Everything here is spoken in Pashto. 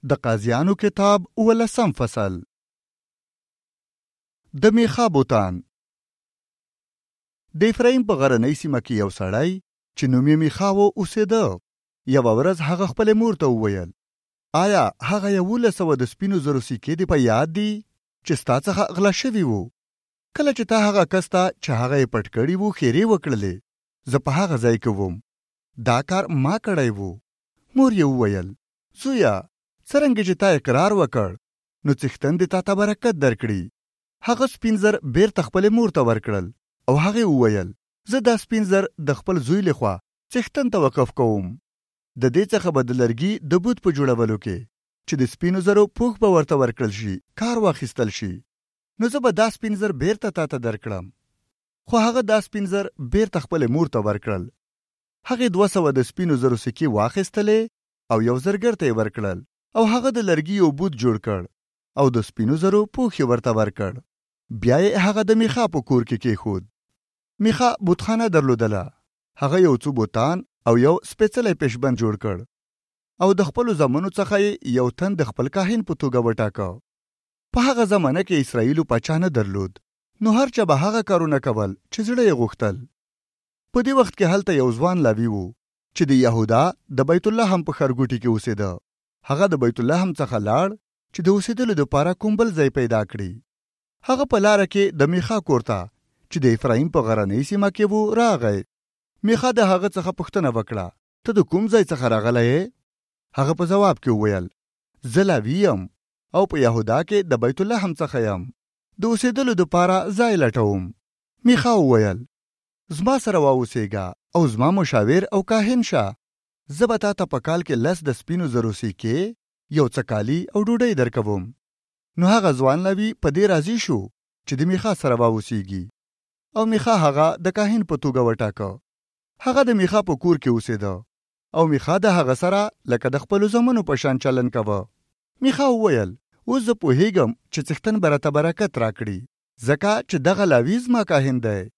د قاضیانو کتاب 19 فصل. د میخا بوتان. د افرایم په غرنۍ سیمه کې یو سړی چې نوم یې میخا و اوسېده. یوه ورځ هغه خپلې مور ته وویل: آیا هغه 1100 د سپینو زرو سکې دې په یاد دي چې ستا څخه غلا شوي وو؟ کله چې تا هغه کس ته چې هغه یې پټ کړي وو ښېرې وکړلې، زه په هغه ځای کې وم. دا کار ما کړی وو. مور یې وویل: زویه، څرنګه چې تا اقرار وکړ نو څښتن دې تا ته برکت درکړي. هغه سپین زر بیرته خپلې مور ته ورکړل او هغې وویل: زه دا سپین زر د خپل زوی لخوا څښتن ته وقف کوم. د دې څخه به د لرګي د بوت په جوړولو کې چې د سپینو زرو پوښ به ورته ورکړل شي کار واخیستل شي. نو زه به دا سپین زر بیرته تا ته درکړم. خو هغه دا سپین زر بیرته خپلې مور ته ورکړل. هغې 200 د سپینو زرو سکې واخیستلې او یو زرګر ته یې ورکړل او هغه د لرګي یو بوت جوړ کړ او د سپینو زرو پوښ یې ورته ورکړ. بیا یې هغه د میخا په کور کې کېښود. میخا بوتخانه درلودله. هغه یو څو بوتان او یو سپېڅلی پېشبند جوړ کړ او د خپلو زامنو څخه یې یو تن د خپل کاهن په توګه وټاکه. په هغه زمانه کې اسرائیلو پاچا نه درلود، نو هر چا به هغه کارونه کول چې زړه یې غوښتل. په دې وخت کې هلته یو ځوان لاوي و چې د یهودا د بیت الله هم په ښارګوټي کې اوسېده. هغه د بیت الله هم څخه لاړ چې د اوسېدلو دپاره کوم بل ځای پیدا کړي. هغه په لاره کې د میخا کور ته چې د افرایم په غرنۍ سیمه کې و راغی. میخا د هغه څخه پوښتنه وکړه: ته د کوم ځای څخه راغلی یې؟ هغه په ځواب کې وویل: زه لاوي یم او په یهودا کې د بیت الله هم څخه یم. د اوسېدلو دپاره ځای لټوم. میخا وویل: زما سره واوسېږه او زما مشاور او کاهن شه. زه به تا ته په کال کې 10 د سپینو زرو سکې، یو څه کالي او ډوډۍ درکوم. نو هغه ځوان لاوي په دې راضي شو چې د میخا سره واوسېږي او میخا هغه د کاهن په توګه وټاکه. هغه د میخا په کور کې اوسېده او میخا د هغه سره لکه د خپلو زامنو په شان چلن کوه. میخا وویل: اوس زه پوهېږم چې څښتن به راته برکت راکړي، ځکه چې دغه لاوي زما کاهن دی.